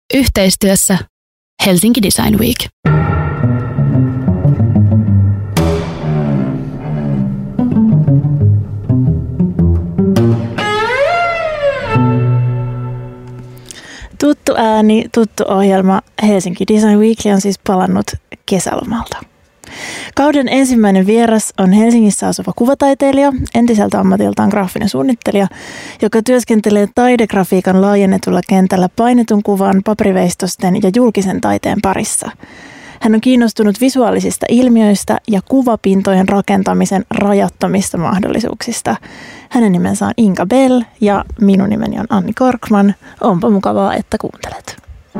Yhteistyössä Helsinki Design Week. Tuttu ääni, tuttu ohjelma Helsinki Design Weekly on siis palannut kesälomalta. Kauden ensimmäinen vieras on Helsingissä asuva kuvataiteilija, entiseltä ammatiltaan graafinen suunnittelija, joka työskentelee taidegrafiikan laajennetulla kentällä painetun kuvan, paperiveistosten ja julkisen taiteen parissa. Hän on kiinnostunut visuaalisista ilmiöistä ja kuvapintojen rakentamisen rajattomista mahdollisuuksista. Hänen nimensä on Inga Bell ja minun nimeni on Anni Korkman. Onpa mukavaa, että kuuntelet.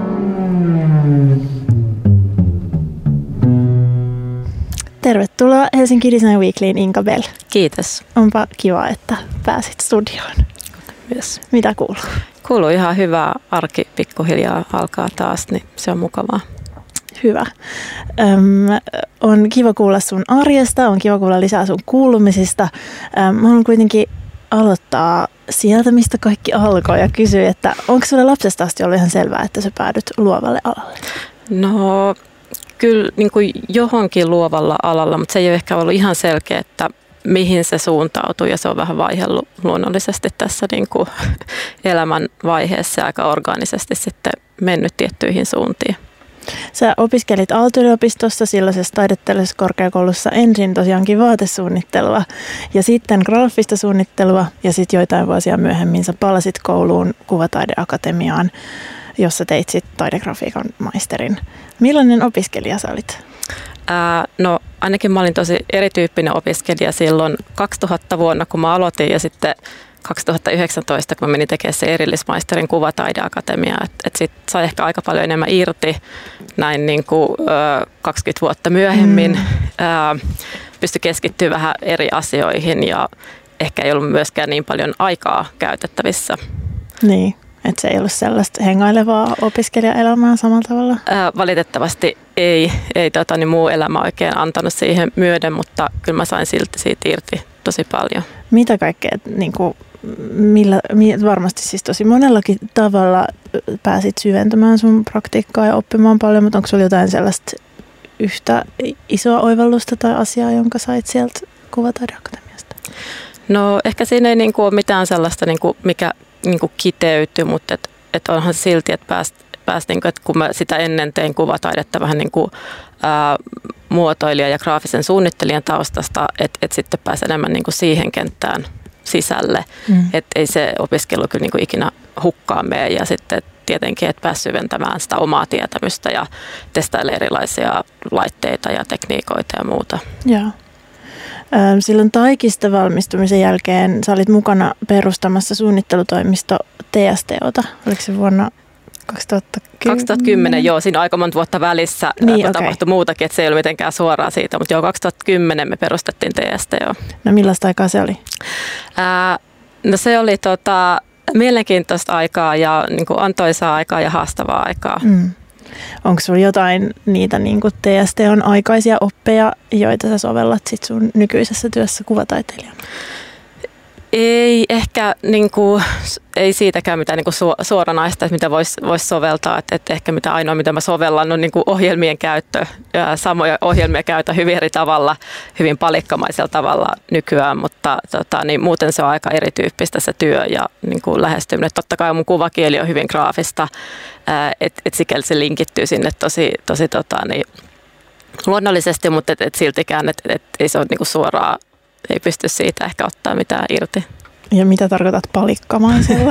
Tervetuloa Helsinki Design Weeklyin, Inga Bell. Kiitos. Onpa kiva, että pääsit studioon. Yes. Mitä kuuluu? Kuuluu ihan hyvää. Arki pikkuhiljaa alkaa taas, niin se on mukavaa. Hyvä. On kiva kuulla sun arjesta, on kiva kuulla lisää sun kuulumisista. Mä haluan kuitenkin aloittaa sieltä, mistä kaikki alkoi ja kysyä, että onko sulle lapsesta asti ollut ihan selvää, että sä päädyt luovalle alalle? No kyllä niin kuin johonkin luovalla alalla, mutta se ei ole ehkä ollut ihan selkeä, että mihin se suuntautuu ja se on vähän vaihellut luonnollisesti tässä niin kuin elämän vaiheessa ja aika orgaanisesti sitten mennyt tiettyihin suuntiin. Sä opiskelit Aalto-yliopistossa, silloisessa taideteollisessa korkeakoulussa ensin tosiaankin vaatesuunnittelua ja sitten graafista suunnittelua ja sitten joitain vuosia myöhemmin sä palasit kouluun Kuvataideakatemiaan, jossa teit sitten taidegrafiikan maisterin. Millainen opiskelija sä olit? No ainakin mä olin tosi erityyppinen opiskelija silloin 2000 vuonna, kun mä aloitin ja sitten 2019, kun mä menin tekemään se erillismaisterin Kuvataideakatemiaa, että sit sai ehkä aika paljon enemmän irti näin niin kuin 20 vuotta myöhemmin. Pystyi keskittyä vähän eri asioihin ja ehkä ei ollut myöskään niin paljon aikaa käytettävissä. Niin, että se ei ollut sellaista hengailevaa opiskelijaelämää samalla tavalla? Valitettavasti ei niin muu elämä oikein antanut siihen myöden, mutta kyllä mä sain silti siitä irti tosi paljon. Mitä kaikkea, niin kuin, varmasti siis tosi monellakin tavalla pääsit syventämään sun praktiikkaa ja oppimaan paljon, mutta onko sulla jotain sellaista yhtä isoa oivallusta tai asiaa, jonka sait sieltä Kuvataideakatemiasta? No ehkä siinä ei niin kuin ole mitään sellaista, niin kuin, mikä niin kuin kiteytyi, mutta et onhan se silti, että pääsi niin kuin, että kun mä sitä ennen tein kuvataidetta vähän niin kuin muotoilija ja graafisen suunnittelijan taustasta, että sitten pääsi enemmän niin kuin siihen kenttään sisälle. Että ei se opiskelu kyllä niin kuin ikinä hukkaan mene ja sitten tietenkin, että pääsi syventämään sitä omaa tietämystä ja testailla erilaisia laitteita ja tekniikoita ja muuta. Joo. Silloin Taikista valmistumisen jälkeen sä olit mukana perustamassa suunnittelutoimisto TSTOta. Oliko se vuonna 2010, joo, siinä aika monta vuotta välissä niin, tapahtui muutakin, että se ei ollut mitenkään suoraan siitä, mutta joo, 2010 me perustettiin TSTO. No millaista aikaa se oli? No se oli mielenkiintoista aikaa ja niin kuin antoisaa aikaa ja haastavaa aikaa. Onko sinulla jotain niitä niin kuin TSTOn aikaisia oppeja, joita sä sovellat sit sun nykyisessä työssä kuvataiteilijana? Ei ehkä niin kuin, ei siitäkään mitään niin kuin suoranaista, että mitä voisi soveltaa. Että ehkä mitä ainoa, mitä mä sovellan, on niin kuin ohjelmien käyttö. Ja samoja ohjelmia käytän hyvin eri tavalla, hyvin palikkamaisella tavalla nykyään, mutta niin muuten se on aika erityyppistä se työ ja niin kuin lähestyminen. Totta kai mun kuvakieli on hyvin graafista, että sikäli se linkittyy sinne tosi niin luonnollisesti, mutta et siltikään, että ei se ole niin kuin suoraan. Ei pysty siitä ehkä ottaa mitään irti. Ja mitä tarkoitat palikkamaisella?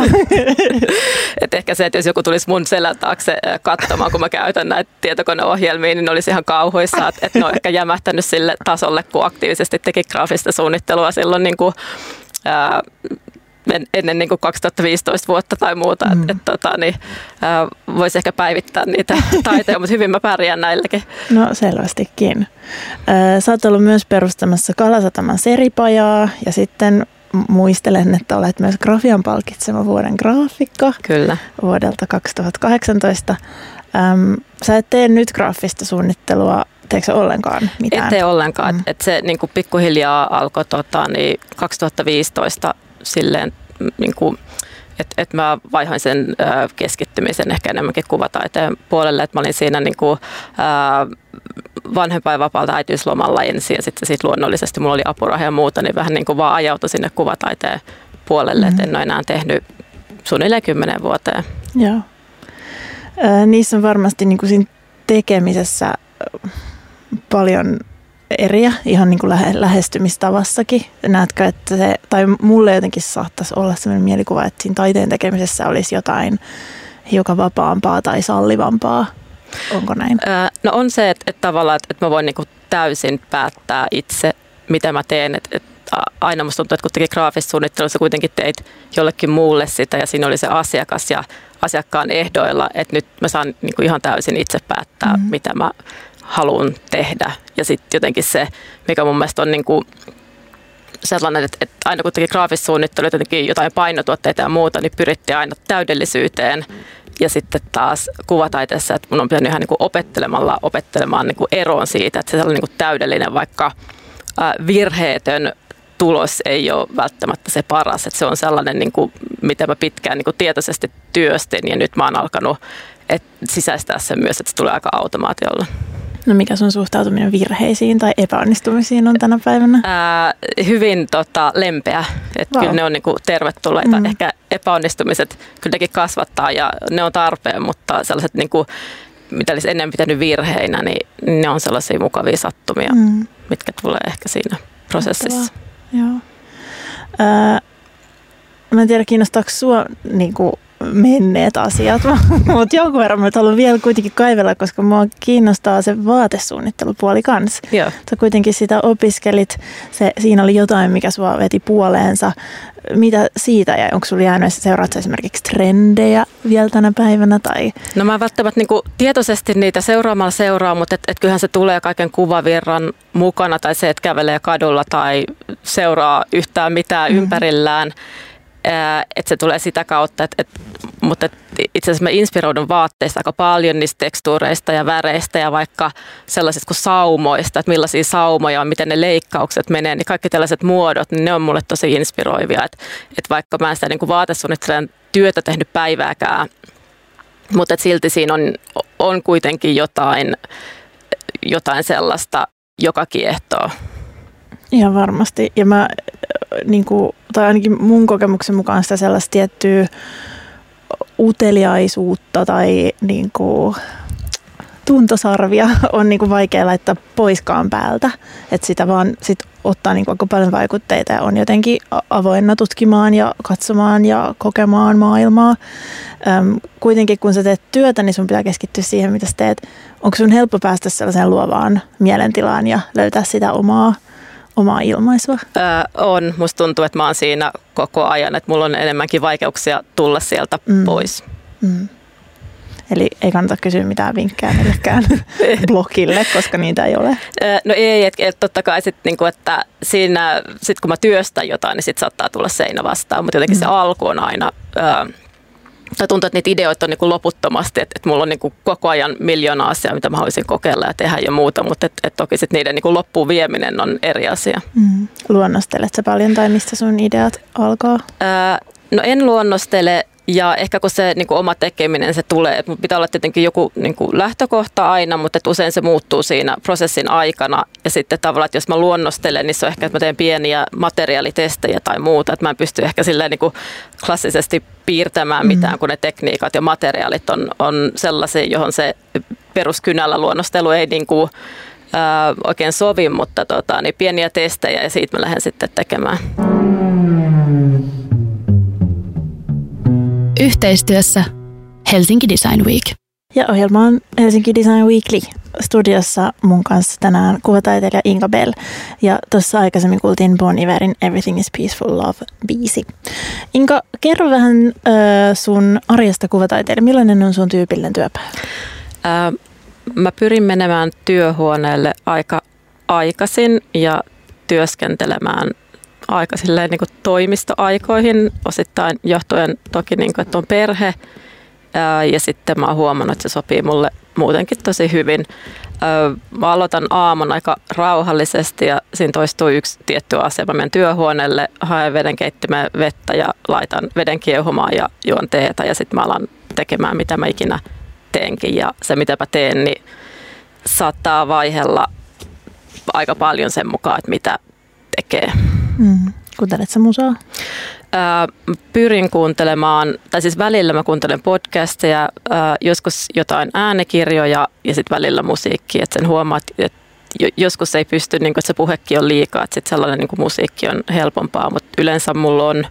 Et ehkä se, että jos joku tulisi mun selän taakse katsomaan, kun mä käytän näitä tietokoneohjelmia, niin olisi ihan kauhuissa, että ne on ehkä jämähtänyt sille tasolle, kun aktiivisesti teki graafista suunnittelua silloin niin kuin, ennen niin kuin 2015 vuotta tai muuta. Voisi ehkä päivittää niitä taitoja, mutta hyvin mä pärjään näilläkin. No selvästikin. Sä oot ollut myös perustamassa Kalasataman seripajaa ja sitten muistelen, että olet myös Grafian palkitsema vuoden graafikko. Kyllä. Vuodelta 2018. Sä et tee nyt graafista suunnittelua, teekö ollenkaan mitään? En tee ollenkaan. Et se niin kuin pikkuhiljaa alkoi 2015 silleen niin kuin Et mä vaihoin sen keskittymisen ehkä enemmänkin kuvataiteen puolelle, että mä olin siinä niin kuin, vanhempainvapaalta äitiyslomalla ensin ja sitten sit luonnollisesti mulla oli apuraha ja muuta, niin vähän niin kuin vaan ajautui sinne kuvataiteen puolelle, että en ole enää tehnyt suunnilleen 10 vuoteen. Joo. Niissä on varmasti niin kuin siinä tekemisessä paljon eriä ihan niin kuin lähestymistavassakin. Näetkö, että se, tai mulle jotenkin saattaisi olla sellainen mielikuva, että siinä taiteen tekemisessä olisi jotain hiukan vapaampaa tai sallivampaa. Onko näin? No on se, että tavallaan, että mä voin niin kuin täysin päättää itse, mitä mä teen. Että aina musta tuntuu, että kun teki graafista suunnittelua, sä kuitenkin teit jollekin muulle sitä ja siinä oli se asiakas ja asiakkaan ehdoilla, että nyt mä saan niin kuin ihan täysin itse päättää, mitä mä haluan tehdä. Ja sitten jotenkin se, mikä mun mielestä on niin kuin sellainen, että aina kun teki graafista suunnittelua, jotenkin jotain painotuotteita ja muuta, niin pyrittiin aina täydellisyyteen. Ja sitten taas kuvataiteessa, että mun on pitänyt ihan niin kuin opettelemaan niin kuin eroon siitä, että se on niin kuin täydellinen, vaikka virheetön tulos ei ole välttämättä se paras. Että se on sellainen, niin kuin, mitä mä pitkään niin kuin tietoisesti työstin ja nyt mä oon alkanut sisäistää sen myös, että se tulee aika automaatiolla. No mikä sun suhtautuminen virheisiin tai epäonnistumisiin on tänä päivänä? Hyvin lempeä. Että kyllä ne on niinku tervetulleita. Ehkä epäonnistumiset kyllä nekin kasvattaa ja ne on tarpeen, mutta sellaiset, niinku, mitä olisi ennen pitänyt virheinä, niin ne on sellaisia mukavia sattumia, mitkä tulee ehkä siinä prosessissa. Joo. Mä en tiedä, kiinnostaako sua niinku menneet asiat, mutta jonkun verran mä haluan vielä kuitenkin kaivella, koska mua kiinnostaa se vaatesuunnittelupuoli kanssa. Joo. Sä kuitenkin sitä opiskelit, siinä oli jotain, mikä sua veti puoleensa. Mitä siitä jäi? Onko sulla jäänyt, seuraat sä esimerkiksi trendejä vielä tänä päivänä? Tai? No mä välttämättä niinku tietoisesti niitä seuraamalla seuraa, mutta et kyllähän se tulee kaiken kuvavirran mukana tai se, että kävelee kadulla tai seuraa yhtään mitään ympärillään. Että se tulee sitä kautta, mutta itse asiassa mä inspiroidun vaatteista aika paljon niistä tekstuureista ja väreistä ja vaikka sellaisista kuin saumoista, että millaisia saumoja on, miten ne leikkaukset menee, niin kaikki tällaiset muodot, niin ne on mulle tosi inspiroivia, että vaikka mä en sitä niin kuin vaatesuunnittelijan työtä tehnyt päivääkään, mutta silti siinä on kuitenkin jotain sellaista, joka kiehtoo. Ihan varmasti. Ja mä, niin kuin, tai ainakin mun kokemuksen mukaan sitä sellaista tiettyä uteliaisuutta tai niin kuin, tuntosarvia on niin kuin vaikea laittaa poiskaan päältä. Että sitä vaan sit ottaa niin kuin aika paljon vaikutteita ja on jotenkin avoinna tutkimaan ja katsomaan ja kokemaan maailmaa. Kuitenkin kun sä teet työtä, niin sun pitää keskittyä siihen, mitä sä teet. Onko sun helppo päästä sellaiseen luovaan mielentilaan ja löytää sitä omaa ilmaisua? On. Musta tuntuu, että mä oon siinä koko ajan, että mulla on enemmänkin vaikeuksia tulla sieltä pois. Eli ei kannata kysyä mitään vinkkejä millekään blogille, koska niitä ei ole. No ei, että totta kai sit, niinku, että siinä, sit kun mä työstän jotain, niin sit saattaa tulla seinä vastaan, mutta jotenkin se alku on aina, tai tuntuu, että niitä ideoita on niinku loputtomasti, että mulla on niinku koko ajan miljoona asiaa, mitä mä haluaisin kokeilla ja tehdä ja muuta, mutta toki sit niiden niinku loppuun vieminen on eri asia. Luonnostelet sä paljon tai mistä sun ideat alkaa? No en luonnostele. Ja ehkä kun se niin kuin oma tekeminen se tulee, että pitää olla tietenkin joku niin kuin lähtökohta aina, mutta että usein se muuttuu siinä prosessin aikana. Ja sitten tavallaan, että jos mä luonnostelen, niin se on ehkä, että mä teen pieniä materiaalitestejä tai muuta. Että mä en pysty ehkä silleen niin kuin klassisesti piirtämään mitään, kun ne tekniikat ja materiaalit on sellaisia, johon se peruskynällä luonnostelu ei niin kuin, oikein sovi, mutta niin pieniä testejä ja siitä mä lähden sitten tekemään. Yhteistyössä Helsinki Design Week. Ja ohjelma on Helsinki Design Weekly. Studiossa mun kanssa tänään kuvataiteilija Inka Bell. Ja tuossa aikaisemmin kuultiin Bon Iverin Everything is Peaceful Love-biisi. Inka, kerro vähän sun arjesta kuvataiteilija. Millainen on sun tyypillinen työpäivä? Mä pyrin menemään työhuoneelle aika aikaisin ja työskentelemään aika silleen niin kuin toimistoaikoihin, osittain johtuen toki, niin kuin, että on perhe ja sitten mä oon huomannut, että se sopii mulle muutenkin tosi hyvin. mä aloitan aamun aika rauhallisesti ja siinä toistuu yksi tietty asia. Mä menen työhuoneelle, haen vedenkeittimeen vettä ja laitan veden kiehumaan ja juon teetä ja sitten mä alan tekemään mitä mä ikinä teenkin. Ja se mitä mä teen, niin saattaa vaihella aika paljon sen mukaan, että mitä tekee. Kuuntelet sä musaa? Pyrin kuuntelemaan, tai siis välillä mä kuuntelen podcasteja, joskus jotain äänekirjoja ja sitten välillä musiikkia. Että sen huomaat, että joskus ei pysty, niin kun, että se puhekin on liikaa, että sitten sellainen niin musiikki on helpompaa, mutta yleensä mulla on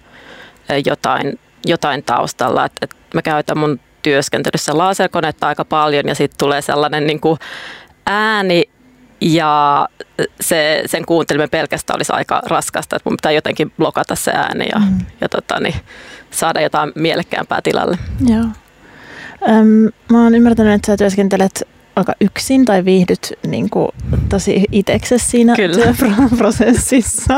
jotain taustalla. Että mä käytän mun työskentelyssä laserkonetta aika paljon ja sitten tulee sellainen niin kuin ääni, ja sen kuunteleminen pelkästään olisi aika raskasta, että mun pitää jotenkin blokata se ääni ja saada jotain mielekkäämpää tilalle. Joo. Mä oon ymmärtänyt, että sä työskentelet aika yksin tai viihdyt niin kuin tosi itseksesi siinä työprosessissa.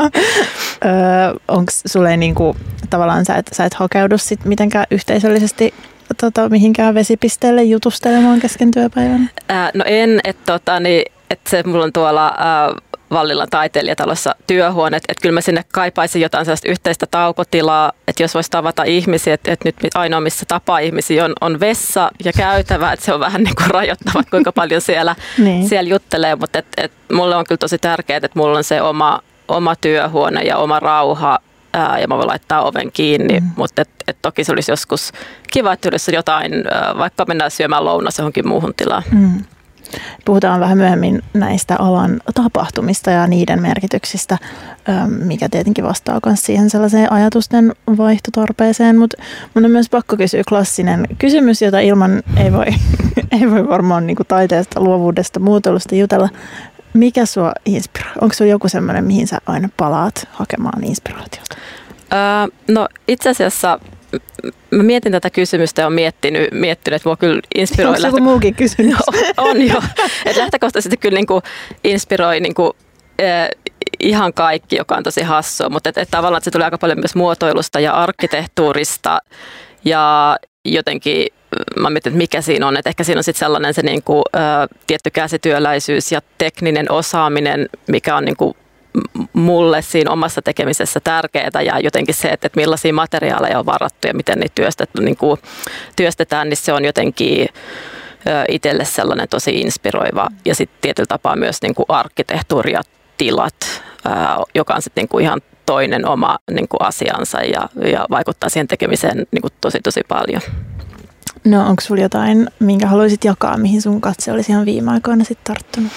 Onko sulle niin kuin, tavallaan sä et hakeudu sit mitenkään yhteisöllisesti mihinkään vesipisteelle jutustelemaan kesken työpäivän? No en, että se mulla on tuolla Vallilan taiteilijatalossa työhuoneet, että kyllä mä sinne kaipaisin jotain sellaista yhteistä taukotilaa, että jos voisi tavata ihmisiä, että nyt ainoa missä tapaa ihmisiä on vessa ja käytävä, että se on vähän niin kuin rajoittava, kuinka paljon siellä juttelee, mutta mulle on kyllä tosi tärkeää, että mulla on se oma työhuone ja oma rauha ja mä voin laittaa oven kiinni, mutta toki se olisi joskus kiva, että olisi jotain, vaikka mennään syömään lounas johonkin muuhun tilaan. Puhutaan vähän myöhemmin näistä alan tapahtumista ja niiden merkityksistä, mikä tietenkin vastaa myös siihen sellaiseen ajatusten vaihtotarpeeseen, mutta mun on myös pakko kysyä klassinen kysymys, jota ilman ei voi varmaan niin kuin taiteesta, luovuudesta, muotoilusta jutella. Mikä sua inspiroi? Onko sulla joku semmoinen, mihin sä aina palaat hakemaan inspiraatiota? No itse asiassa mä mietin tätä kysymystä ja olen miettinyt, että mua kyllä inspiroi. Onko joku muukin kysymys? On jo. Että lähtökohtaisesti kyllä niinku inspiroi niinku, ihan kaikki, joka on tosi hassua, mutta tavallaan että se tulee aika paljon myös muotoilusta ja arkkitehtuurista ja jotenkin mä mietin, että mikä siinä on. Että ehkä siinä on sitten sellainen se niinku, tietty käsityöläisyys ja tekninen osaaminen, mikä on niinku mulle siinä omassa tekemisessä tärkeää ja jotenkin se, että millaisia materiaaleja on varattu ja miten niitä työstetään, niin se on jotenkin itselle sellainen tosi inspiroiva ja sitten tietyllä tapaa myös niin kuin arkkitehtuuri ja tilat, joka on sitten niin kuin ihan toinen oma niin kuin asiansa ja vaikuttaa siihen tekemiseen niin kuin tosi paljon. No onko sulla jotain, minkä haluaisit jakaa, mihin sun katse olisi ihan viime aikoina sitten tarttunut?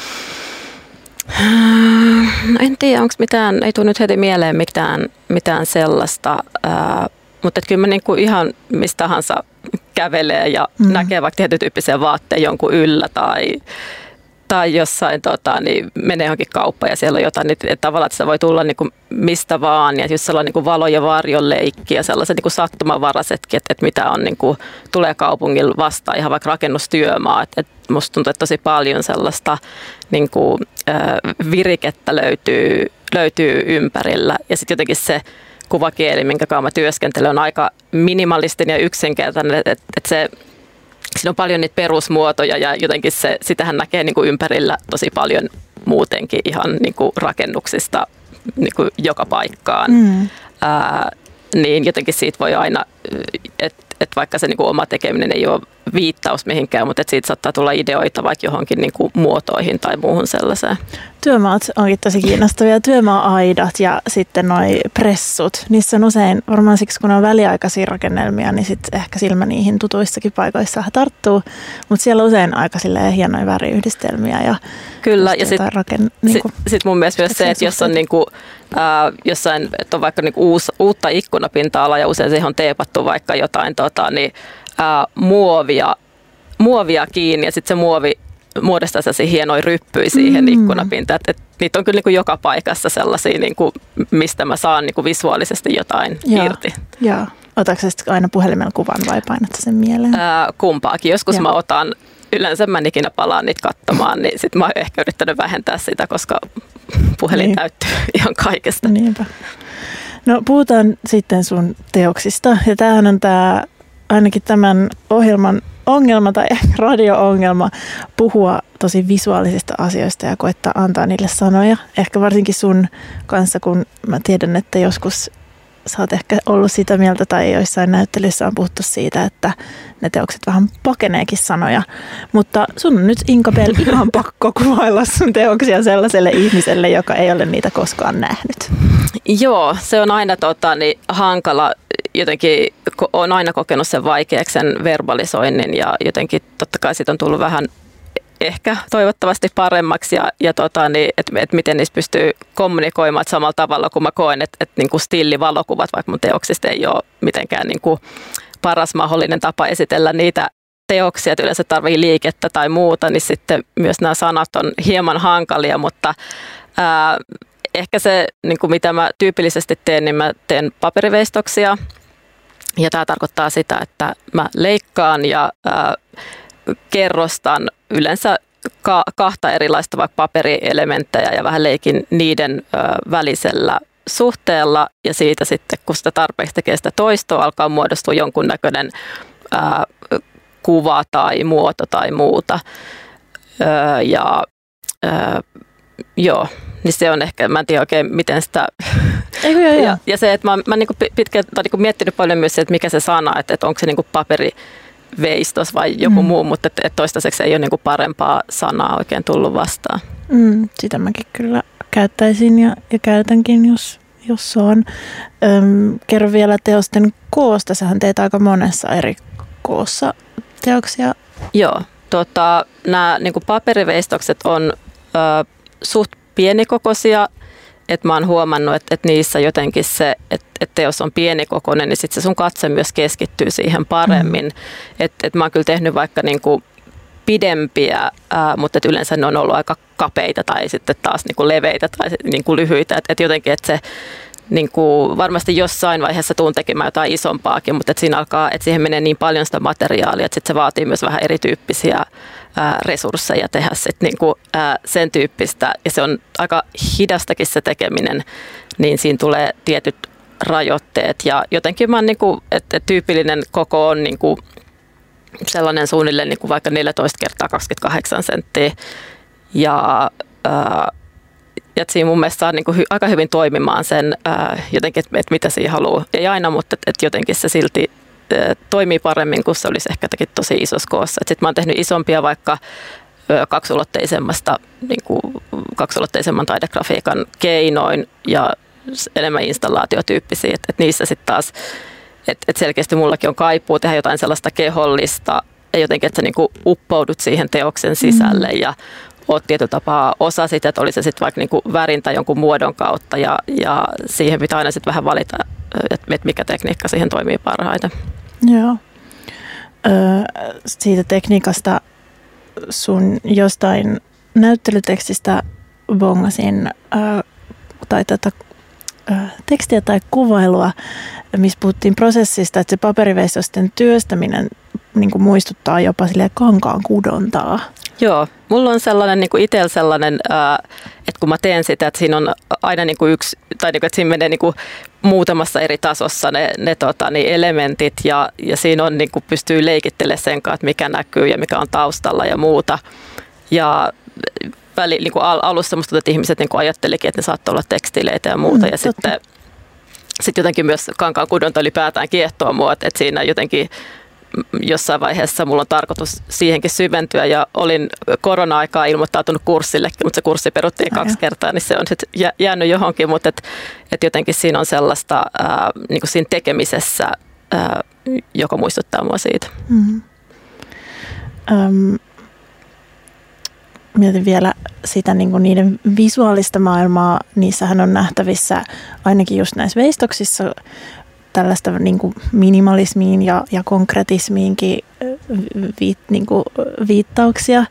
En tiedä, onko mitään, ei tule nyt heti mieleen mitään sellaista, mutta kyllä mä niinku ihan mistä tahansa kävelee ja näkee vaikka tietyn tyyppisen vaatteen jonkun yllä tai jossain niin menee johonkin kauppaan ja siellä on jotain, niin tavallaan, että se voi tulla niinku mistä vaan ja just sellainen niinku valo- ja varjon leikki ja sellaiset niinku sattumanvaraisetkin, että mitä on niinku, tulee kaupungilla vastaan ihan vaikka rakennustyömaa, että musta tuntuu, että tosi paljon sellaista niinku, virikettä löytyy ympärillä ja sitten jotenkin se kuvakieli, minkä kanssa mä työskentelen, on aika minimalistinen ja yksinkertainen, että se siinä on paljon niitä perusmuotoja ja jotenkin sitähän näkee niin kuin ympärillä tosi paljon muutenkin ihan niin kuin rakennuksista niin kuin joka paikkaan. Niin jotenkin siitä voi aina, että vaikka se niin kuin oma tekeminen ei ole viittaus mihinkään, mutta siitä saattaa tulla ideoita vaikka johonkin niin kuin muotoihin tai muuhun sellaiseen. Työmaat onkin tosi kiinnostavia. Työmaa-aidat ja sitten noi pressut. Niissä on usein, varmaan siksi kun on väliaikaisia rakennelmia, niin sitten ehkä silmä niihin tutuissakin paikoissa tarttuu. Mutta siellä on usein aika hienoja väriyhdistelmiä. Ja kyllä, ja sitten sit mun mielestä myös se, että jos on niinku, jossain, että on vaikka niinku uutta ikkunapinta-alaa ja usein siihen on teepattu vaikka jotain muovia kiinni ja sitten se muovi muodostaa sellaisia hienoja ryppyjä siihen ikkunapintaan. Et niitä on kyllä niinku joka paikassa sellaisia, niinku, mistä mä saan niinku visuaalisesti jotain irti. Joo. Otatko sä aina puhelimella kuvan vai painat sen mieleen? Kumpaakin. Joskus mä otan, yleensä mä en ikinä palaan niitä katsomaan, niin sit mä oon ehkä yrittänyt vähentää sitä, koska puhelin täyttyy ihan kaikesta. Niinpä. No puhutaan sitten sun teoksista. Ja tämähän on ainakin tämän ohjelman ongelma tai radio-ongelma puhua tosi visuaalisista asioista ja koittaa antaa niille sanoja. Ehkä varsinkin sun kanssa, kun mä tiedän, että joskus sä oot ehkä ollut sitä mieltä tai joissain näyttelyissä on puhuttu siitä, että ne teokset vähän pakeneekin sanoja. Mutta sun on nyt Inkabel ihan pakko kuvailla sun teoksia sellaiselle ihmiselle, joka ei ole niitä koskaan nähnyt. Joo, se on aina hankala. Jotenkin on aina kokenut sen vaikeaksi sen verbalisoinnin ja jotenkin totta kai siitä on tullut vähän ehkä toivottavasti paremmaksi että miten niistä pystyy kommunikoimaan samalla tavalla, kun mä koen, että niin kuin stillivalokuvat vaikka mun teoksista ei ole mitenkään niin kuin paras mahdollinen tapa esitellä niitä teoksia, että yleensä tarvii liikettä tai muuta, niin sitten myös nämä sanat on hieman hankalia, mutta ehkä se, niin kuin mitä mä tyypillisesti teen, niin mä teen paperiveistoksia ja tämä tarkoittaa sitä, että mä leikkaan ja kerrostan yleensä kahta erilaista vaikka paperielementtejä ja vähän leikin niiden välisellä suhteella ja siitä sitten, kun sitä tarpeeksi tekee sitä toistoa, alkaa muodostua jonkunnäköinen kuva tai muoto tai muuta. Joo, niin se on ehkä, mä en tiedä oikein miten sitä... Ja se, että mä niinku pitkään niinku miettinyt paljon myös se, että mikä se sana, että onko se niinku paperiveistos vai joku muu, mutta että toistaiseksi ei ole niinku parempaa sanaa oikein tullut vastaan. Sitä mäkin kyllä käyttäisin ja käytänkin, jos on. Kerro vielä teosten koosta. Sähän teet aika monessa eri koossa teoksia. Joo, nämä niinku paperiveistokset on suht pienikokoisia. Että mä oon huomannut, että niissä jotenkin se, että teos on pienikokoinen, niin sitten se sun katse myös keskittyy siihen paremmin. Että mä oon kyllä tehnyt vaikka niinku pidempiä, mutta yleensä ne on ollut aika kapeita tai sitten taas niinku leveitä tai niinku lyhyitä. Että jotenkin, että se niinku, varmasti jossain vaiheessa tuun tekemään jotain isompaakin, mutta siinä alkaa, että siihen menee niin paljon sitä materiaalia, että sit se vaatii myös vähän erityyppisiä resursseja tehdä sit niinku, sen tyyppistä. Ja se on aika hidastakin se tekeminen, niin siinä tulee tietyt rajoitteet. Ja jotenkin mä oon, niinku, että tyypillinen koko on niinku sellainen suunnilleen niinku vaikka 14x28 senttiä. Ja siinä mun mielestä saa niinku aika hyvin toimimaan sen jotenkin, että mitä siinä haluaa. Ei aina, mutta että jotenkin se silti toimii paremmin, kun se olisi ehkä tosi isossa koossa. Sitten mä oon tehnyt isompia vaikka kaksuloteisemman taidegrafiikan keinoin ja enemmän installaatiotyyppisiä. Että niissä sitten taas, että selkeästi mullakin on kaipuu tehdä jotain sellaista kehollista ja jotenkin, että sä niinku uppoudut siihen teoksen sisälle ja oot tietyllä tapaa osa sitä, että oli se sitten vaikka niinku värin tai jonkun muodon kautta ja siihen pitää aina sitten vähän valita, että mikä tekniikka siihen toimii parhaiten. Joo. Siitä tekniikasta sun jostain näyttelytekstistä bongasin tai tekstiä tai kuvailua, missä puhuttiin prosessista, että se paperiveistosten työstäminen niin kuin muistuttaa jopa silleen kankaan kudontaa. Joo, mulla on sellainen niin kuin itsellä sellainen, että kun mä teen sitä, että siinä on aina niin kuin yksi, tai niin kuin, että siinä menee niin kuin muutamassa eri tasossa ne elementit ja siinä on niin kuin pystyy leikittelemään sen kanssa, että mikä näkyy ja mikä on taustalla ja muuta. Ja niin kuin alussa musta että ihmiset niin kuin ajattelikin, että ne saattoi olla tekstileitä ja muuta ja sitten jotenkin myös kankaan kudonta ylipäätään kiehtoo mua, että siinä jotenkin jossain vaiheessa mulla on tarkoitus siihenkin syventyä ja olin korona-aikaa ilmoittautunut kurssillekin, mutta se kurssi peruttiin 2 kertaa, niin se on sitten jäänyt johonkin, mutta et jotenkin siinä on sellaista niin kuin siinä tekemisessä, joka muistuttaa mua siitä. Mietin vielä sitä niin kuin niiden visuaalista maailmaa, niissähän on nähtävissä ainakin just näissä veistoksissa tällaista niin kuin minimalismiin ja konkretismiinkin niin kuin viittauksia.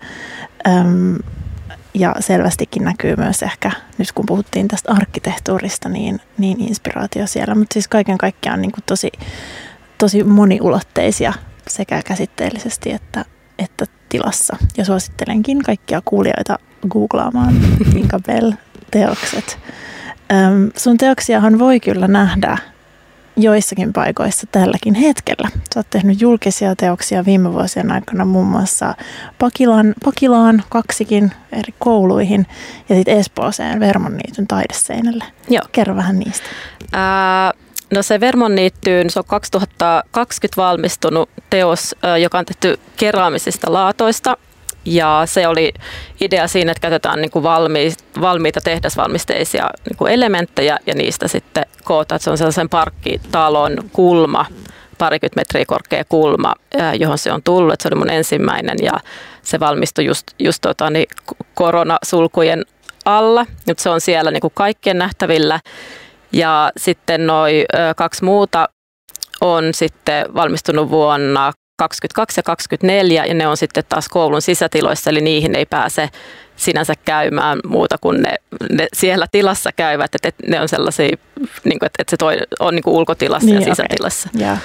Ja selvästikin näkyy myös ehkä, nyt kun puhuttiin tästä arkkitehtuurista, niin inspiraatio siellä. Mutta siis kaiken kaikkiaan niin kuin tosi moniulotteisia sekä käsitteellisesti että tilassa. Ja suosittelenkin kaikkia kuulijoita googlaamaan Inkabel-teokset. Sun teoksiahan voi kyllä nähdä joissakin paikoissa tälläkin hetkellä. Sä oot tehnyt julkisia teoksia viime vuosien aikana muun muassa Pakilaan 2 eri kouluihin ja sitten Espooseen Vermonniityn taideseinälle. Joo. Kerro vähän niistä. No se Vermonniittyyn, se on 2020 valmistunut teos, joka on tehty keraamisista laatoista. Ja se oli idea siinä, että käytetään niin kuin valmiita tehdasvalmisteisia niin kuin elementtejä ja niistä sitten kootaan. Se on sellaisen parkkitalon kulma, 20 metriä korkea kulma, johon se on tullut. Että se oli mun ensimmäinen ja se valmistui just koronasulkujen alla. Nyt se on siellä niin kuin kaikkien nähtävillä. Ja sitten noi 2 muuta on sitten valmistunut vuonna 2022 ja 2024 ja ne on sitten taas koulun sisätiloissa, eli niihin ei pääse sinänsä käymään muuta kuin ne siellä tilassa käyvät, että ne on sellaisia, että se on niin kuin ulkotilassa niin, ja sisätilassa. Okay. Yeah.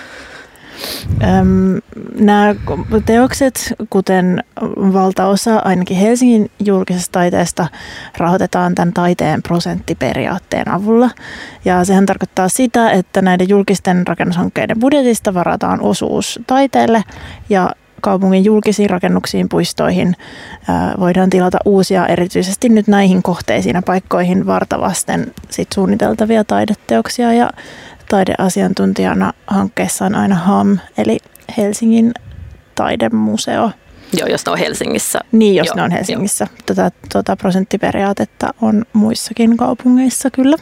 Nämä teokset, kuten valtaosa ainakin Helsingin julkisesta taiteesta, rahoitetaan tämän taiteen prosenttiperiaatteen avulla. Ja sehän tarkoittaa sitä, että näiden julkisten rakennushankkeiden budjetista varataan osuus taiteelle ja kaupungin julkisiin rakennuksiin, puistoihin voidaan tilata uusia, erityisesti nyt näihin kohteisiin ja paikkoihin vartavasten sit suunniteltavia taideteoksia ja taideasiantuntijana hankkeessa on aina HAM, eli Helsingin taidemuseo. Joo, jos ne on Helsingissä. Niin, jos ne on Helsingissä. Tota prosenttiperiaatetta on muissakin kaupungeissa kyllä.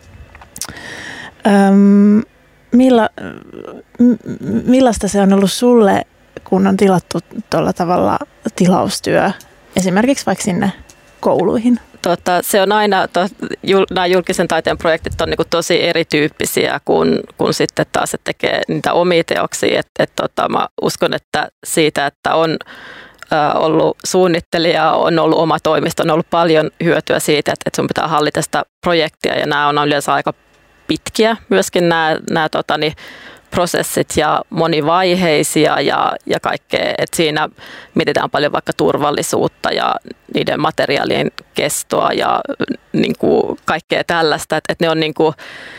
Millaista se on ollut sulle, kun on tilattu tuolla tavalla tilaustyö, esimerkiksi vaikka sinne kouluihin? Se on aina, nämä julkisen taiteen projektit on niinku tosi erityyppisiä kun sitten taas tekee niitä omia teoksia. Mä uskon, että siitä, että on ollut suunnittelija, on ollut oma toimisto, on ollut paljon hyötyä siitä, että sun pitää hallita sitä projektia ja nämä on yleensä aika pitkiä myöskin nämä prosessit ja monivaiheisia ja kaikkea, että siinä mietitään paljon vaikka turvallisuutta ja niiden materiaalien kestoa ja niin kuin kaikkea tällaista, että ne on niin kuin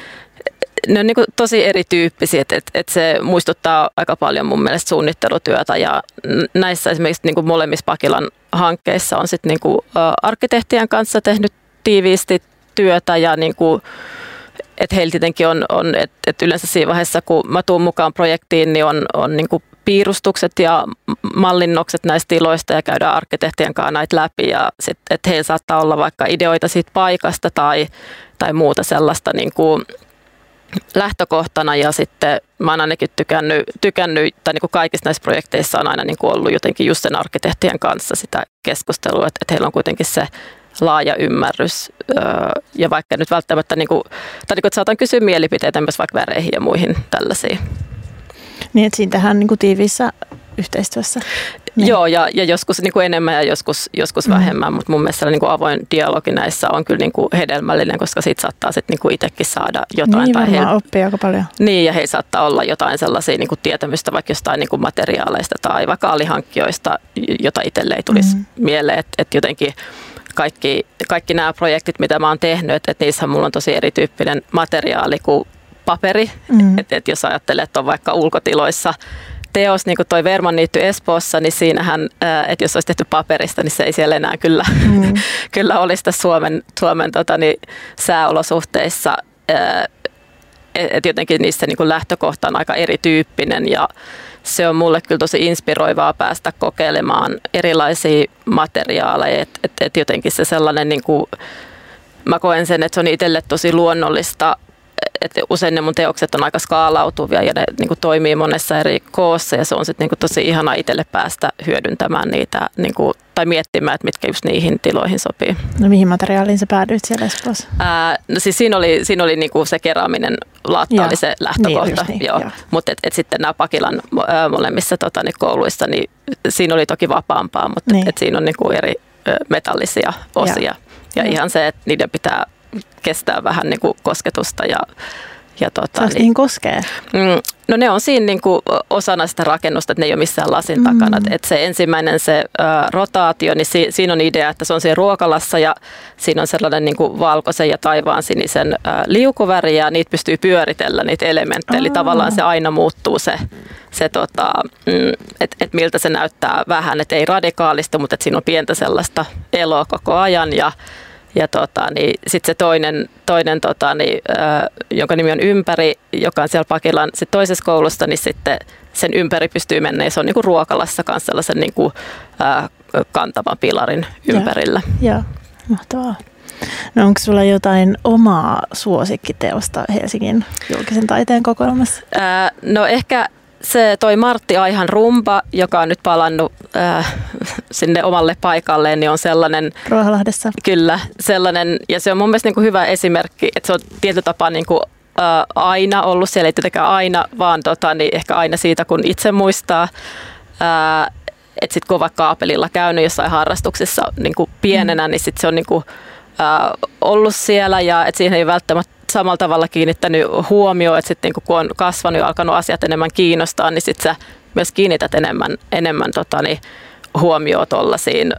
tosi erityyppisiä, että se muistuttaa aika paljon mun mielestä suunnittelutyötä ja näissä esimerkiksi niin kuin molemmissa Pakilan hankkeissa on sitten niin kuin arkkitehtien kanssa tehnyt tiiviisti työtä ja niin kuin että heillä tietenkin on että yleensä siinä vaiheessa, kun mä tuun mukaan projektiin, niin on niin kuin piirustukset ja mallinnokset näistä tiloista ja käydään arkkitehtien kanssa näitä läpi. Ja sitten, että heillä saattaa olla vaikka ideoita siitä paikasta tai muuta sellaista niin kuin lähtökohtana. Ja sitten mä oon ainakin tykännyt tai niin kuin kaikissa näissä projekteissa on aina niin kuin ollut jotenkin just sen arkkitehtien kanssa sitä keskustelua, että heillä on kuitenkin se laaja ymmärrys ja vaikka nyt välttämättä, että saatan kysyä mielipiteitä myös vaikka väreihin ja muihin tällaisiin. Niin, että siinä tehdään niin kuin tiiviissä yhteistyössä. Niin. Joo, ja joskus niin kuin enemmän ja joskus vähemmän, mutta mun mielestä niin kuin avoin dialogi näissä on kyllä niin kuin hedelmällinen, koska siitä saattaa sitten niin kuin itsekin saada jotain. Niin, varmaan oppii aika paljon. Niin, ja heillä saattaa olla jotain sellaisia niin kuin tietämystä vaikka jostain niin kuin materiaaleista tai vaikka alihankkijoista, jota itselle ei tulisi mieleen, että jotenkin kaikki nämä projektit, mitä mä oon tehnyt, että niissä mulla on tosi erityyppinen materiaali kuin paperi. Että jos ajattelee, että on vaikka ulkotiloissa teos, niin kuin toi Vermonniitty Espoossa, niin siinähän, että jos olisi tehty paperista, niin se ei siellä enää kyllä olisi tässä Suomen sääolosuhteissa. Että jotenkin niissä niin kuin lähtökohta on aika erityyppinen ja se on mulle kyllä tosi inspiroivaa päästä kokeilemaan erilaisia materiaaleja, että jotenkin se sellainen, niin kuin, mä koen sen, että se on itselle tosi luonnollista, että usein ne mun teokset on aika skaalautuvia ja ne niin kuin toimii monessa eri koossa ja se on sitten niin kuin tosi ihana itselle päästä hyödyntämään niitä niin kuin, tai miettimään, että mitkä just niihin tiloihin sopii. No mihin materiaaliin sä päädyit siellä Espoossa? No siis siinä oli niin kuin se keraaminen laatta oli se lähtökohta, niin, joo. Mutta et sitten nämä Pakilan molemmissa kouluissa, niin siinä oli toki vapaampaa, mutta niin. et siinä on niin kuin eri metallisia osia ja ihan se, että niiden pitää kestää vähän niin kuin kosketusta Saako niihin koskee? No ne on siinä niin kuin osana sitä rakennusta, että ne ei ole missään lasin takana. Että se ensimmäinen se rotaatio, niin siinä on idea, että se on siinä ruokalassa ja siinä on sellainen niin kuin valkoisen ja taivaan sinisen liukuväri ja niitä pystyy pyöritellä niitä elementtejä. Eli tavallaan se aina muuttuu että miltä se näyttää vähän, että ei radikaalisti, mutta että siinä on pientä sellaista eloa koko ajan ja sitten se toinen jonka nimi on Ympäri, joka on siellä Pakilan sit toisessa koulussa, niin sitten sen ympäri pystyy mennä ja se on niinku ruokalassa kanssa sellaisen niinku, kantavan pilarin ympärillä. Joo, mahtavaa. No onko sulla jotain omaa suosikkiteosta Helsingin julkisen taiteen kokoelmassa? No ehkä toi Martti Aihan rumba, joka on nyt palannut sinne omalle paikalleen, niin on sellainen... Ruoholahdessa. Kyllä, sellainen, ja se on mun mielestä niin kuin hyvä esimerkki, että se on tietyllä tapaa niin kuin, aina ollut, siellä ei tietenkään aina, vaan niin ehkä aina siitä, kun itse muistaa. Että sitten kun on vaikka kaapelilla käynyt jossain harrastuksessa niin kuin pienenä, niin sitten se on niin kuin, ollut siellä ja että siihen ei välttämättä samalla tavalla kiinnittänyt huomioon, että sitten kun on kasvanut ja alkanut asiat enemmän kiinnostaa, niin sitten sä myös kiinnität enemmän huomioon tuollaisiin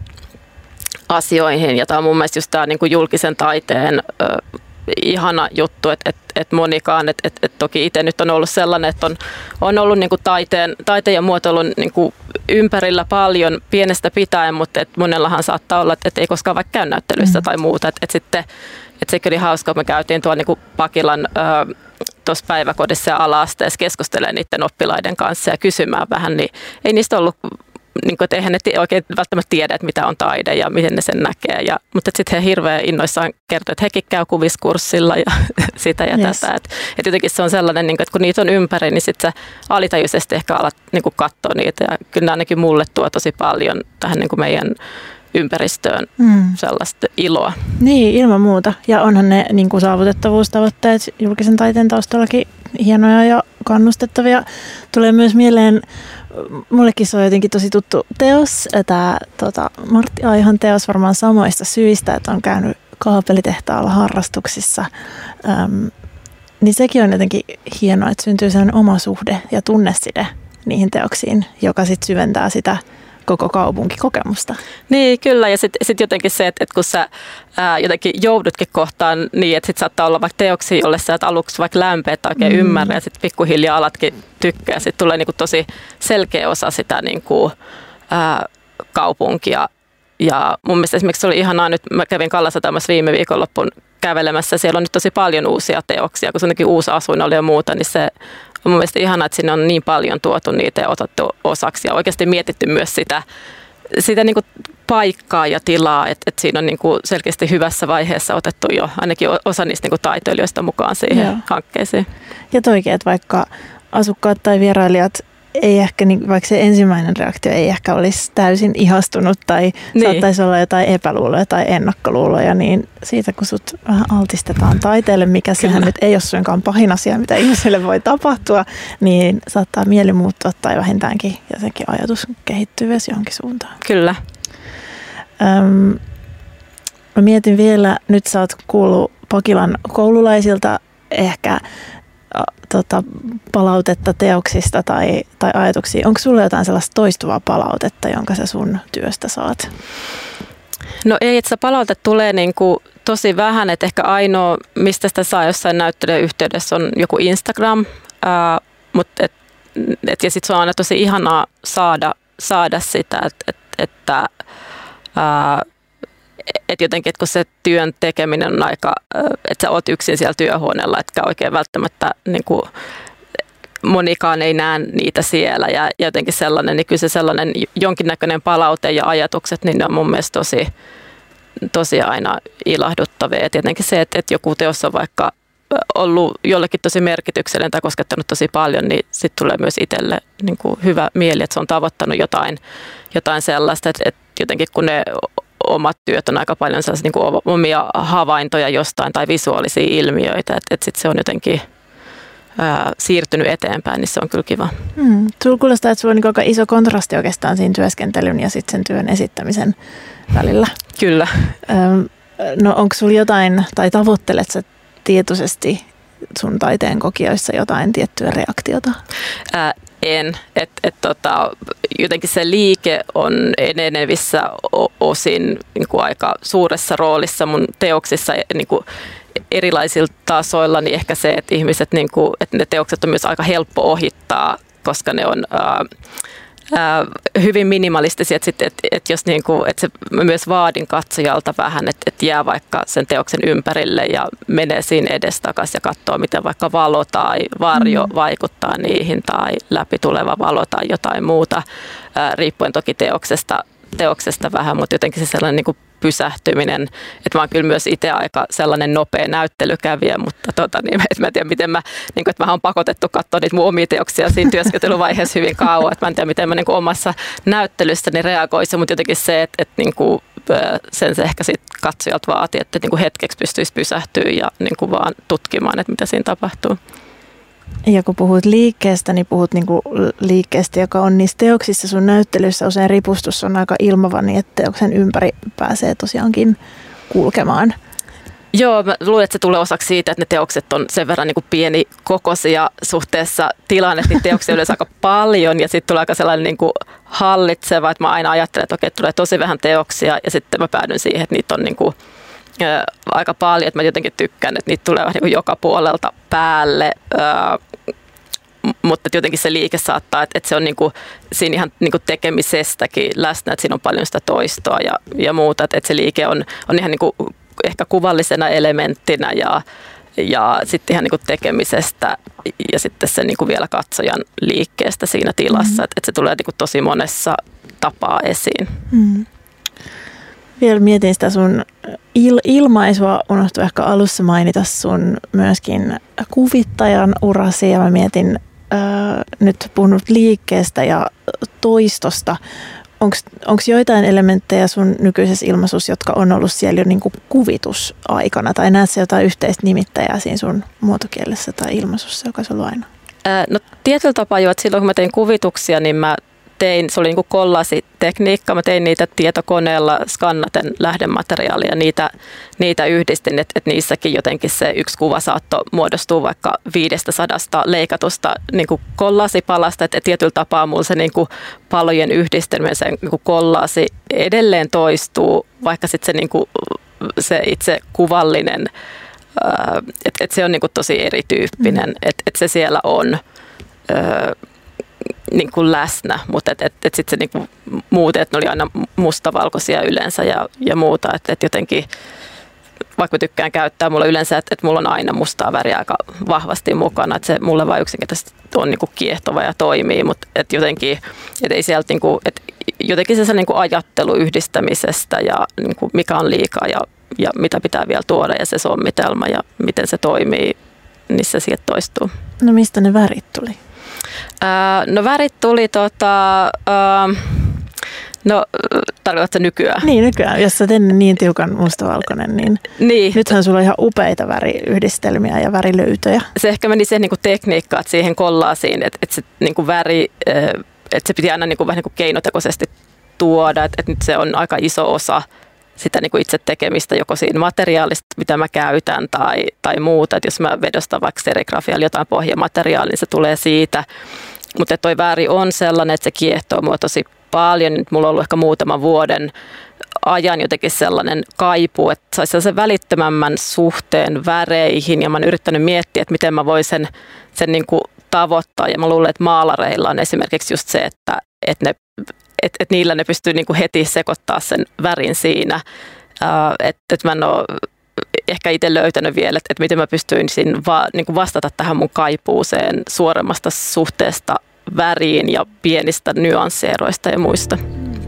asioihin. Ja tämä on mun mielestä just tämä niin kuin julkisen taiteen ihana juttu, että monikaan, että toki itse nyt on ollut sellainen, että on ollut niin kuin taiteen ja muotoilun niin kuin ympärillä paljon pienestä pitäen, mutta että monellahan saattaa olla, että ei koskaan vaikka käy näyttelyissä tai muuta, että sekin oli hauska, kun me käytiin tuolla niin Pakilan tuossa päiväkodissa ja ala-asteessa keskustelemaan niiden oppilaiden kanssa ja kysymään vähän, niin ei niistä ollut, niin kuin, että eihän ne oikein välttämättä tiedä, että mitä on taide ja miten ne sen näkee. Mutta sitten he hirveän innoissaan kertoo, että hekin käy kuviskurssilla ja sitä ja tätä. Että jotenkin se on sellainen, niin kuin, että kun niitä on ympäri, niin sitten sä alitajuisesti ehkä alat niin kuin katsoa niitä. Ja kyllä ne ainakin mulle tuo tosi paljon tähän niin kuin meidän ympäristöön sellaista iloa. Niin, ilman muuta. Ja onhan ne niin kuin saavutettavuustavoitteet julkisen taiteen taustallakin hienoja ja kannustettavia. Tulee myös mieleen, mullekin se on jotenkin tosi tuttu teos, tämä Martti Aihan teos varmaan samoista syistä, että on käynyt kaapelitehtaalla harrastuksissa. Niin sekin on jotenkin hienoa, että syntyy sellainen oma suhde ja tunneside niihin teoksiin, joka sitten syventää sitä koko kaupunkikokemusta. Niin, kyllä. Ja sitten jotenkin se, että kun sä jotenkin joudutkin kohtaan niin, että sit saattaa olla vaikka teoksia, jolle sä et aluksi vaikka lämpeä tai oikein ymmärrä, ja sitten pikkuhiljaa alatkin tykkää. Sitten tulee niinku tosi selkeä osa sitä niinku, kaupunkia. Ja mun mielestä esimerkiksi se oli ihanaa, nyt mä kävin Kallasatamassa viime viikonloppuun kävelemässä. Siellä on nyt tosi paljon uusia teoksia, kun se onkin uusi asuin ja muuta, niin se on mun mielestä ihanaa, että sinne on niin paljon tuotu niitä ja otettu osaksi ja oikeasti mietitty myös sitä niin kuin paikkaa ja tilaa, että siinä on niin kuin selkeästi hyvässä vaiheessa otettu jo ainakin osa niistä niin kuin taiteilijoista mukaan siihen hankkeeseen. Ja toikin, että vaikka asukkaat tai vierailijat ei ehkä, vaikka se ensimmäinen reaktio ei ehkä olisi täysin ihastunut tai saattaisi olla jotain epäluuloja tai ennakkoluuloja, niin siitä kun sut vähän altistetaan taiteelle, mikä sehän nyt ei ole suinkaan pahin asia, mitä ihmiselle voi tapahtua, niin saattaa mieli muuttua tai vähintäänkin jotenkin ajatus kehittyy edes johonkin suuntaan. Kyllä. Mä mietin vielä, nyt sä oot kuullut Pakilan koululaisilta ehkä palautetta teoksista tai ajatuksia. Onko sulla jotain sellaista toistuvaa palautetta, jonka sä sun työstä saat? No ei, että se palaute tulee niin kuin tosi vähän, että ehkä ainoa, mistä sitä saa jossain näyttelyjen yhteydessä on joku Instagram, mutta ja sitten se on aina tosi ihanaa saada sitä, että jotenkin, että kun se työn tekeminen on aika, että sä oot yksin siellä työhuoneella, etkä oikein välttämättä niin kuin, monikaan ei näe niitä siellä ja jotenkin sellainen, niin kyllä se sellainen jonkinnäköinen palaute ja ajatukset, niin ne on mun mielestä tosi aina ilahduttavia. Ja tietenkin se, että joku teos on vaikka ollut jollekin tosi merkityksellinen tai koskettanut tosi paljon, niin sitten tulee myös itselle niin kuin hyvä mieli, että se on tavoittanut jotain sellaista, että jotenkin kun ne omat työt on aika paljon sellaisia niin kuin omia havaintoja jostain tai visuaalisia ilmiöitä, että sitten se on jotenkin siirtynyt eteenpäin, niin se on kyllä kiva. Sulla kuulostaa, että sulla on aika iso kontrasti oikeastaan siinä työskentelyn ja sitten sen työn esittämisen välillä. Kyllä. No onko sulla jotain, tai tavoittelet sä tietoisesti sun taiteen kokijoissa jotain tiettyä reaktiota? En. Jotenkin se liike on enenevissä osin niin kuin aika suuressa roolissa mun teoksissa niin kuin erilaisilla tasoilla, niin ehkä se, että ihmiset, niin kuin, että ne teokset on myös aika helppo ohittaa, koska ne on hyvin minimalistisia, että jos niin kuin, että se, mä myös vaadin katsojalta vähän, että jää vaikka sen teoksen ympärille ja menee siinä edestakaisin ja katsoo, miten vaikka valo tai varjo vaikuttaa niihin tai läpi tuleva valo tai jotain muuta, riippuen toki teoksesta vähän, mutta jotenkin se sellainen niin kuin pysähtyminen, että mä oon kyllä myös itse aika sellainen nopea näyttelykävijä, mutta mä en tiedä, miten että mä oon pakotettu katsoa niitä mun omia teoksia siinä työskentelyvaiheessa hyvin kauan, että mä en tiedä, miten mä niin kuin omassa näyttelyssäni reagoisin, mutta jotenkin se, että niin kuin sen se ehkä sit katsojalta vaatii, että niin kuin hetkeksi pystyisi pysähtyä ja niin kuin vaan tutkimaan, että mitä siinä tapahtuu. Ja kun puhut liikkeestä, niin puhut niinku liikkeestä, joka on niissä teoksissa sun näyttelyssä. Usein ripustus on aika ilmava, niin että teoksen ympäri pääsee tosiaankin kulkemaan. Joo, mä luulen, että se tulee osaksi siitä, että ne teokset on sen verran niin kuin pienikokoisia suhteessa tilaan, että niitä teoksia yleensä aika paljon ja sitten tulee aika sellainen niin kuin hallitseva, että mä aina ajattelen, että okei, tulee tosi vähän teoksia ja sitten mä päädyn siihen, että niitä on niin kuin aika paljon, että mä jotenkin tykkään, että niitä tulee niin kuin joka puolelta päälle, mutta jotenkin se liike saattaa, että se on niin kuin, siinä ihan niin kuin tekemisestäkin läsnä, että siinä on paljon sitä toistoa ja muuta, että se liike on ihan niin kuin ehkä kuvallisena elementtinä ja sitten ihan niin kuin tekemisestä ja sitten se niin kuin vielä katsojan liikkeestä siinä tilassa, että se tulee niin kuin tosi monessa tapaa esiin. Vielä mietin sitä sun ilmaisua, unohtui ehkä alussa mainita sun myöskin kuvittajan urasi ja mä mietin nyt puhunut liikkeestä ja toistosta. Onko joitain elementtejä sun nykyisessä ilmaisuus, jotka on ollut siellä jo niin kuin kuvitusaikana tai näet sä jotain yhteistä nimittäjää siinä sun muotokielessä tai ilmaisussa, joka sulla on aina? No tietyllä tapaa jo, että silloin kun mä tein kuvituksia, niin se oli niin kuin kollasitekniikka. Mä tein niitä tietokoneella skannaten lähdemateriaalia, niitä yhdistin, että niissäkin jotenkin se yksi kuva saattoi muodostua vaikka 500 leikatusta niin kuin kollasipalasta, että tietyllä tapaa mulla se niin kuin palojen yhdistelmä, se niin kuin kollasi edelleen toistuu, vaikka sitten se, niin kuin, se itse kuvallinen, että se on niin kuin tosi erityyppinen, että se siellä on niin kuin läsnä, mutta sitten se niin kuin muuten, että ne oli aina mustavalkoisia yleensä ja muuta, että jotenkin vaikka tykkään käyttää mulla yleensä, että mulla on aina mustaa väriä aika vahvasti mukana, että se mulle vaan yksinkertaisesti on niin kuin kiehtova ja toimii, mutta että jotenkin, että ei sieltä niin kuin, että jotenkin se niin kuin ajattelu yhdistämisestä ja niin kuin mikä on liikaa ja mitä pitää vielä tuoda ja se sommitelma ja miten se toimii, niin se sieltä toistuu. No mistä ne värit tuli? No värit tuli tarkoitatko nykyään? Niin, nykyään. Jos sä oot ennen niin tiukan mustavalkoinen, niin nythän sulla on ihan upeita väriyhdistelmiä ja värilöytöjä. Se ehkä meni siihen niin kuin tekniikkaan, että siihen kollaasiin, että se niin kuin väri, että se piti aina niin kuin vähän niin kuin keinotekoisesti tuoda, että nyt se on aika iso osa sitä niin kuin itse tekemistä, joko siinä materiaalista, mitä mä käytän tai muuta. Että jos mä vedostan vaikka serigrafialla jotain pohjamateriaalia, niin se tulee siitä. Mutta toi väri on sellainen, että se kiehtoo mua tosi paljon. Nyt mulla on ollut ehkä muutaman vuoden ajan jotenkin sellainen kaipuu, että saisi sellaisen välittömämmän suhteen väreihin. Ja mä oon yrittänyt miettiä, että miten mä voisin sen niin kuin tavoittaa. Ja mä luulen, että maalareilla on esimerkiksi just se, että niillä ne pystyy niinku heti sekoittaa sen värin siinä. Et mä en ole ehkä itse löytänyt vielä, että miten mä pystyisin niinku vastata tähän mun kaipuuseen suoremmasta suhteesta väriin ja pienistä nyanssieroista ja muista.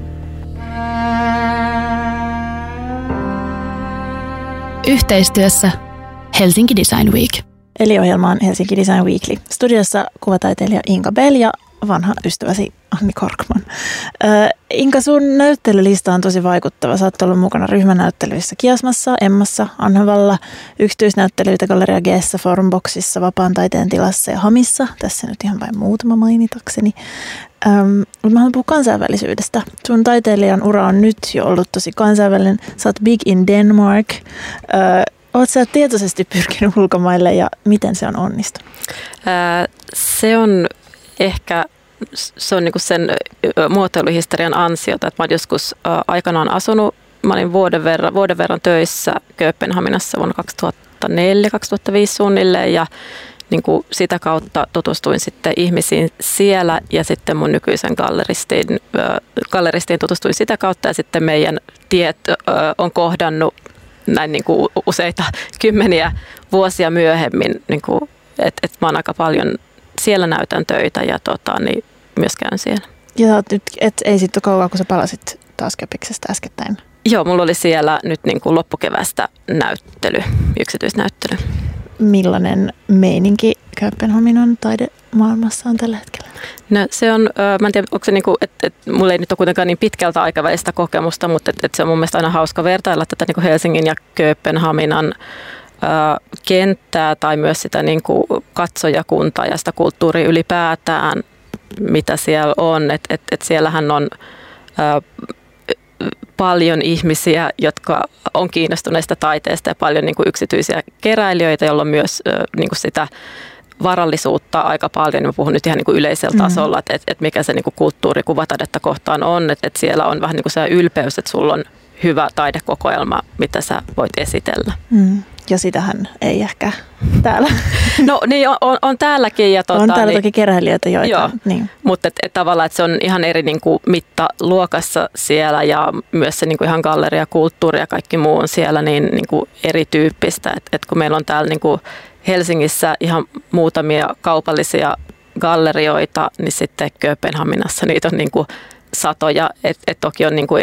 Yhteistyössä Helsinki Design Week. Eli ohjelma on Helsinki Design Weekly. Studiossa kuvataiteilija Inka Bell ja vanha ystäväsi Anni Korkman. Inka, sun näyttelylista on tosi vaikuttava. Sä oot ollut mukana ryhmänäyttelyissä Kiasmassa, Emmassa, Anhavalla, yksityisnäyttelyitä Galleria G:ssä, Formboxissa, Vapaan taiteen tilassa ja Hamissa. Tässä nyt ihan vain muutama mainitakseni. Mutta mä haluan puhua kansainvälisyydestä. Sun taiteilijan ura on nyt jo ollut tosi kansainvälinen. Sä oot big in Denmark. Oletko sä tietoisesti pyrkinyt ulkomaille ja miten se on onnistunut? Se on ehkä niinku sen muotoiluhistorian ansiota, että mä oon joskus aikanaan asunut. Mä olin vuoden verran töissä Kööpenhaminassa vuonna 2004-2005 suunnilleen ja niin kuin sitä kautta tutustuin sitten ihmisiin siellä ja sitten mun nykyisen galleristiin tutustuin sitä kautta ja sitten meidän tiet on kohdannut näin niin kuin useita kymmeniä vuosia myöhemmin, niin kuin, että mä oon aika paljon siellä näytän töitä ja niin myös käyn siellä. Ja nyt ei sitten kauan, kun sä palasit taas Köpiksestä äskettäin? Joo, mulla oli siellä nyt niin kuin loppukevästä yksityisnäyttely. Millainen meininki Kööpenhaminan taidemaailmassa on tällä hetkellä? No se on, mä en tiedä, onko se niinku, että mulla ei nyt ole kuitenkaan niin pitkältä aikavälistä kokemusta, mutta että se on mun mielestä aina hauska vertailla tätä niinku Helsingin ja Kööpenhaminan kenttää tai myös sitä niinku katsojakuntaa ja sitä kulttuuria ylipäätään, mitä siellä on. Että siellähän on paljon ihmisiä, jotka on kiinnostuneista taiteesta ja paljon niin kuin yksityisiä keräilijöitä, joilla on myös niin kuin sitä varallisuutta aika paljon. Mä puhun nyt ihan niin kuin yleisellä tasolla, että mikä se niin kuin kulttuuri kuvataidetta kohtaan on. Että siellä on vähän niin kuin se ylpeys, että sulla on hyvä taidekokoelma, mitä sä voit esitellä. Ja sitähän ei ehkä täällä. No niin, on täälläkin. Ja on täällä toki keräilijöitä joita. Joo, niin. Mutta tavallaan, että se on ihan eri niin kuin mittaluokassa siellä ja myös se niin kuin ihan galleria, kulttuuri ja kaikki muu on siellä niin kuin erityyppistä. Et kun meillä on täällä niin kuin Helsingissä ihan muutamia kaupallisia gallerioita, niin sitten Kööpenhaminassa niitä on niin kuin satoja. Et toki on niin kuin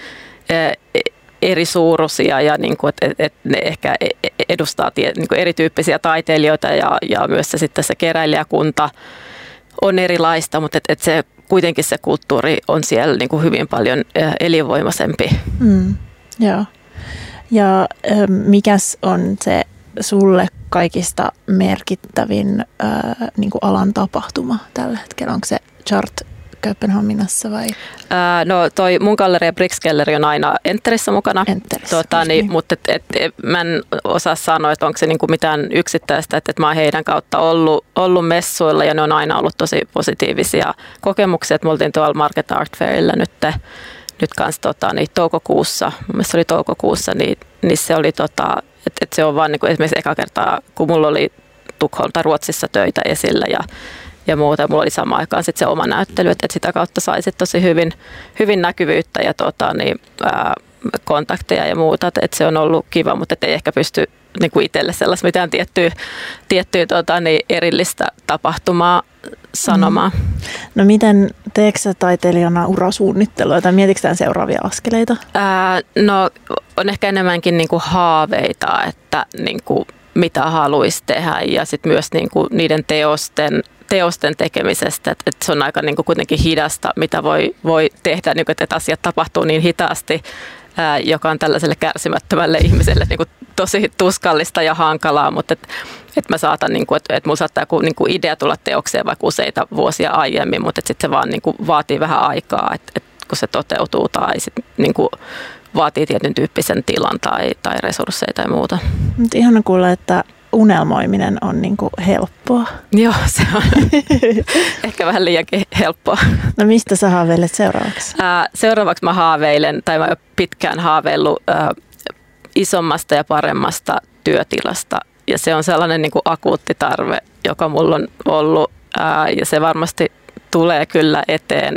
eri suuruisia ja niin kuin, että ne ehkä edustaa niin kuin erityyppisiä taiteilijoita ja myös sitten se keräilijäkunta on erilaista, mutta että se, kuitenkin se kulttuuri on siellä niin kuin hyvin paljon elinvoimaisempi. Joo. Ja mikäs on se sulle kaikista merkittävin niin kuin alan tapahtuma tällä hetkellä? Onko se Chart Kööpenhaminassa vai? No toi mun galleria Brixgalleri on aina Enterissä mukana. Niin. Mutta mä en osaa sanoa, että onko se niinku mitään yksittäistä, että mä oon heidän kautta ollut messuilla ja ne on aina ollut tosi positiivisia kokemuksia. Me oltiin tuolla Market Art Fairillä nyt kanssa toukokuussa, mun mielestä se oli toukokuussa, niin se oli että se on vaan niinku esimerkiksi eka kertaa, kun mulla oli Tukholmassa Ruotsissa töitä esillä ja muuta. Mulla oli samaan aikaan sit se oma näyttely, että sitä kautta sai sit tosi hyvin näkyvyyttä ja kontakteja ja muuta. Että se on ollut kiva, mutta ei ehkä pysty niinku itselle sellaista mitään tiettyä erillistä tapahtumaa sanomaan. No miten teekö sä taiteilijana urasuunnittelua tai mietitkö tämän seuraavia askeleita? No on ehkä enemmänkin niinku haaveita, että niinku mitä haluaisi tehdä ja sitten myös niinku niiden teosten tekemisestä, että se on aika niinku kuitenkin hidasta, mitä voi tehdä, niinku, että asiat tapahtuu niin hitaasti, joka on tällaiselle kärsimättömälle ihmiselle niinku tosi tuskallista ja hankalaa, mutta että mä saatan, niinku, että mulla saattaa niinku idea tulla teokseen vaikka useita vuosia aiemmin, mutta sitten se vaan niinku vaatii vähän aikaa, että kun se toteutuu tai sit niinku vaatii tietyn tyyppisen tilan tai resursseja tai muuta. Mutta ihana kuulla, että unelmoiminen on niinku helppoa. Joo, se on ehkä vähän liiankin helppoa. No mistä sä haaveilet seuraavaksi? Seuraavaksi mä haaveilen, tai mä oon pitkään haaveillut isommasta ja paremmasta työtilasta. Ja se on sellainen niinku akuutti tarve, joka mulla on ollut, ja se varmasti tulee kyllä eteen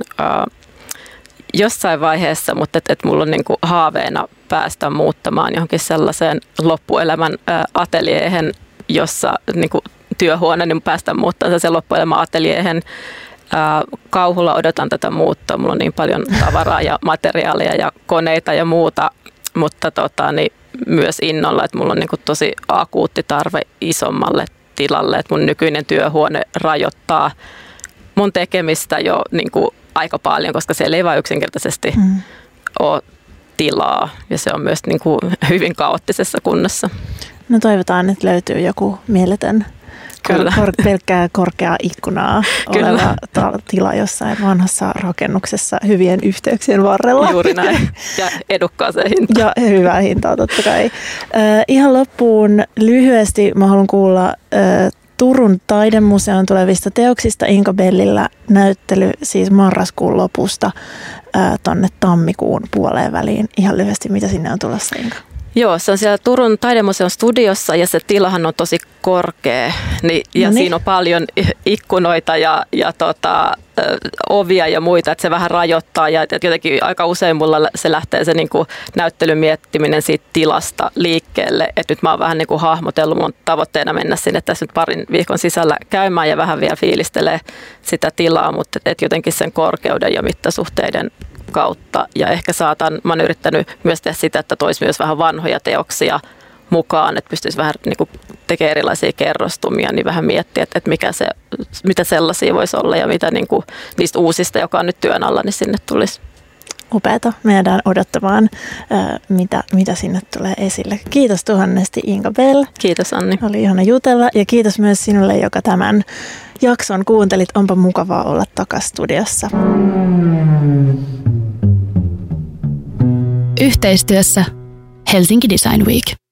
jossain vaiheessa, mutta et mulla on niinku haaveena päästä muuttamaan johonkin sellaiseen loppuelämän ateliehen, jossa niinku työhuone, niin päästään muuttamaan sen loppuelämän ateliehen. Kauhulla odotan tätä muuttoa. Mulla on niin paljon tavaraa ja materiaalia ja koneita ja muuta, mutta niin myös innolla, että mulla on niinku tosi akuutti tarve isommalle tilalle, että mun nykyinen työhuone rajoittaa mun tekemistä jo niinku aika paljon, koska siellä ei vaan yksinkertaisesti ole tilaa ja se on myös niin kuin hyvin kaoottisessa kunnossa. No toivotaan, että löytyy joku mieletön pelkkää korkeaa ikkunaa oleva tila jossain vanhassa rakennuksessa hyvien yhteyksien varrella. Juuri näin. Ja edukkaaseen hintaan. Ja hyvää hintaa totta kai. Ihan loppuun lyhyesti mä haluan kuulla Turun taidemuseon tulevista teoksista. Inka Bellillä näyttely siis marraskuun lopusta tonne tammikuun puoleen väliin. Ihan lyhyesti, mitä sinne on tulossa, Inka? Joo, se on siellä Turun taidemuseon studiossa ja se tilahan on tosi korkea ja siinä on paljon ikkunoita ja ovia ja muita, että se vähän rajoittaa ja jotenkin aika usein mulla se lähtee se niin kuin näyttelyn miettiminen siitä tilasta liikkeelle, että nyt mä oon vähän niin kuin hahmotellut mun tavoitteena mennä sinne tässä nyt parin viikon sisällä käymään ja vähän vielä fiilistelee sitä tilaa, mutta että jotenkin sen korkeuden ja mittasuhteiden kautta ja ehkä mä oon yrittänyt myös tehdä sitä, että toisi myös vähän vanhoja teoksia mukaan, että pystyisi vähän niin kuin tekemään erilaisia kerrostumia, niin vähän miettiä, että mitä sellaisia voisi olla ja mitä niin kuin niistä uusista, joka on nyt työn alla, niin sinne tulisi. Upeata. Me jäädään odottamaan, mitä sinne tulee esille. Kiitos tuhannesti Inka Bell. Kiitos Anni. Oli ihana jutella ja kiitos myös sinulle, joka tämän jakson kuuntelit. Onpa mukavaa olla takas studiossa. Yhteistyössä Helsinki Design Week.